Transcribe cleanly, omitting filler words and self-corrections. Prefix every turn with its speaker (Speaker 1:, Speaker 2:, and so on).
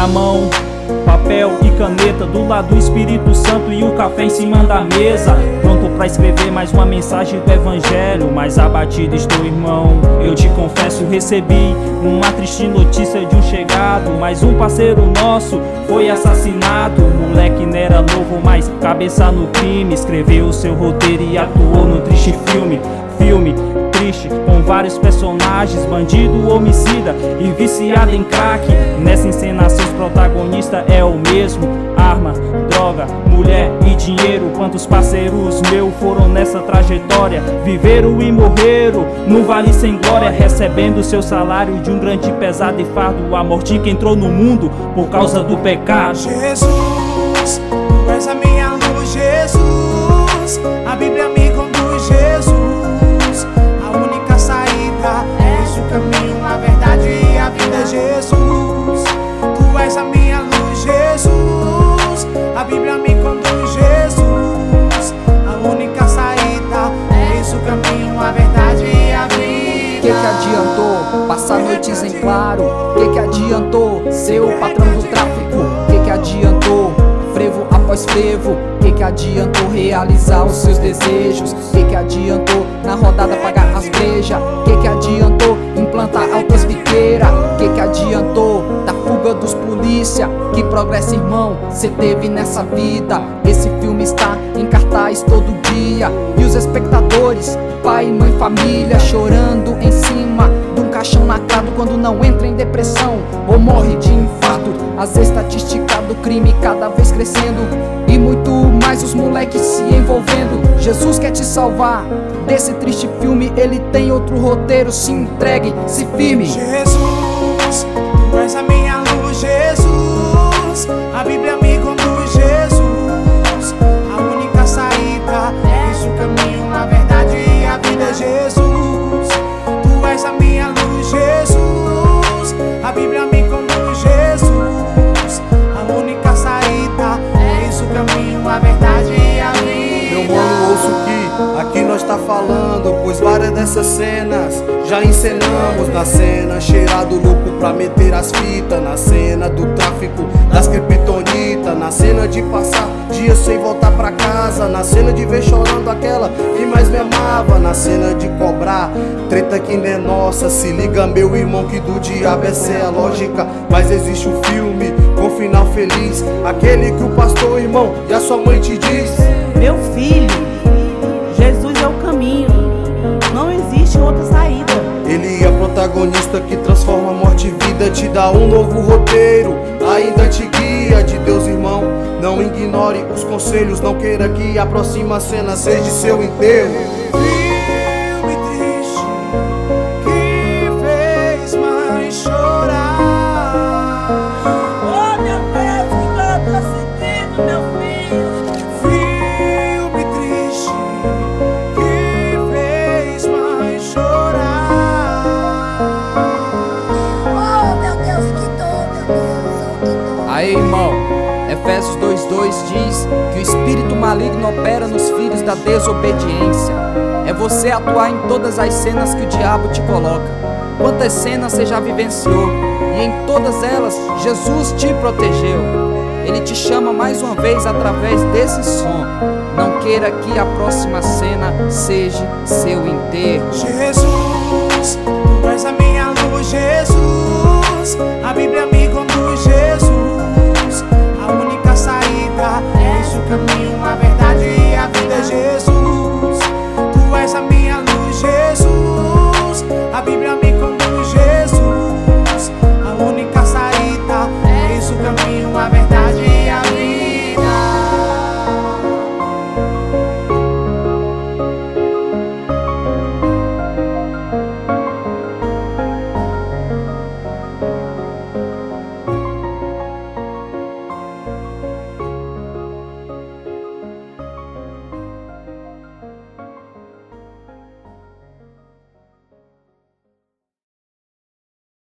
Speaker 1: na mão, papel e caneta, do lado do Espírito Santo e o café em cima da mesa, pronto pra escrever mais uma mensagem do Evangelho. Mas abatido estou, irmão, eu te confesso, recebi uma triste notícia de um chegado. Mais um parceiro nosso foi assassinado. O moleque não era novo, mas cabeça no crime. Escreveu o seu roteiro e atuou no triste filme triste, com vários personagens, bandido, homicida e viciado em crack. Nessa encenação os protagonistas é o mesmo: arma, droga, mulher e dinheiro. Quantos parceiros meus foram nessa trajetória, viveram e morreram no vale sem glória, recebendo seu salário de um grande pesado e fardo. A morte que entrou no mundo por causa do pecado.
Speaker 2: Jesus, tu és a minha luz, Jesus, a Bíblia me conduz, Jesus, a única saída, és o caminho, a verdade e a vida, Jesus, tu és a minha luz, Jesus, a Bíblia me conduz, Jesus, a única saída, és o caminho, a verdade e a vida.
Speaker 3: Que adiantou passar noites em claro? Que adiantou ser o patrão do tráfico? Que adiantou frevo após frevo? Que adiantou realizar os seus desejos? Que adiantou na rodada pagar as brejas? Que adiantou implantar altas biqueiras? Que adiantou da fuga dos polícia? Que progresso, irmão, cê teve nessa vida? Esse filme está em cartaz todo dia, e os espectadores, pai, mãe, família, chorando em cima de um caixão lacrado quando não entra em depressão ou morre de infarto. As estatísticas do crime cada vez crescendo, e muito mais os moleques se envolvendo. Jesus quer te salvar desse triste filme, ele tem outro roteiro. Se entregue, se firme.
Speaker 2: Jesus, tu és a minha luz, Jesus, a Bíblia me conduz, Jesus, a única saída, és o caminho, a verdade e a vida, Jesus, tu és a minha luz, Jesus, a Bíblia me conduz, Jesus, a única saída, és o caminho, a verdade e a vida.
Speaker 4: Meu mano, ouço que aqui nós tá falando, pois várias dessas cenas já encenamos. Na cena cheirado louco pra meter as fitas, na cena do tráfico das criptonita, na cena de passar dias sem voltar pra casa, na cena de ver chorando aquela que mais me amava, na cena de cobrar treta que não é nossa. Se liga, meu irmão, que do diabo essa é a lógica, mas existe um filme com final feliz, aquele que o pastor, irmão, e a sua mãe te diz:
Speaker 5: meu filho, Jesus é o caminho, não existe outra saída.
Speaker 4: Ele é protagonista que transforma morte em vida, te dá um novo roteiro, ainda te guia de Deus, irmão. Não ignore os conselhos, não queira que a próxima cena seja seu enterro.
Speaker 2: Filme triste que fez mãe chorar.
Speaker 5: Oh, meu Deus, que dor eu tô sentindo, meu filho.
Speaker 2: Filme triste que fez mãe chorar.
Speaker 6: Oh, meu Deus, que dor, meu Deus, oh, que dor.
Speaker 3: Aí, irmão, Efésios 2:2 diz que o espírito maligno opera nos filhos da desobediência. É você atuar em todas as cenas que o diabo te coloca. Quantas cenas você já vivenciou? E em todas elas, Jesus te protegeu. Ele te chama mais uma vez através desse som. Não queira que a próxima cena seja seu enterro.
Speaker 2: Jesus,